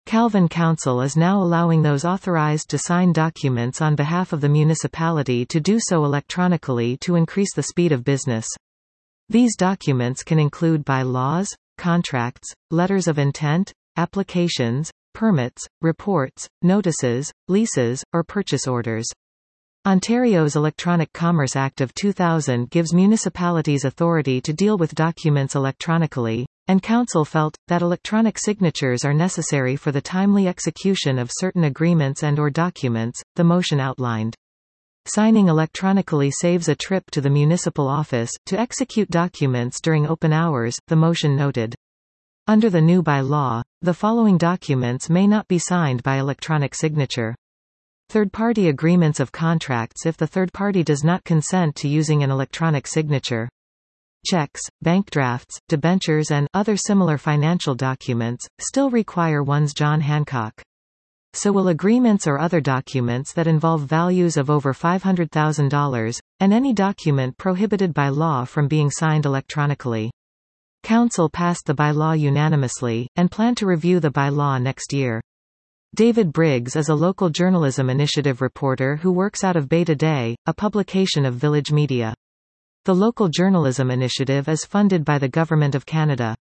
Calvin Council is now allowing those authorized to sign documents on behalf of the municipality to do so electronically to increase the speed of business. These documents can include bylaws, contracts, letters of intent, applications, permits, reports, notices, leases, or purchase orders. Ontario's Electronic Commerce Act of 2000 gives municipalities authority to deal with documents electronically, and Council felt that electronic signatures are necessary for the timely execution of certain agreements and/or documents, the motion outlined. Signing electronically saves a trip to the municipal office to execute documents during open hours, the motion noted. Under the new bylaw, the following documents may not be signed by electronic signature. Third-party agreements of contracts if the third party does not consent to using an electronic signature. Checks, bank drafts, debentures and other similar financial documents still require one's John Hancock. So will agreements or other documents that involve values of over $500,000, and any document prohibited by law from being signed electronically. Council passed the bylaw unanimously, and plan to review the bylaw next year. David Briggs is a local journalism initiative reporter who works out of Beta Day, a publication of Village Media. The local journalism initiative is funded by the Government of Canada.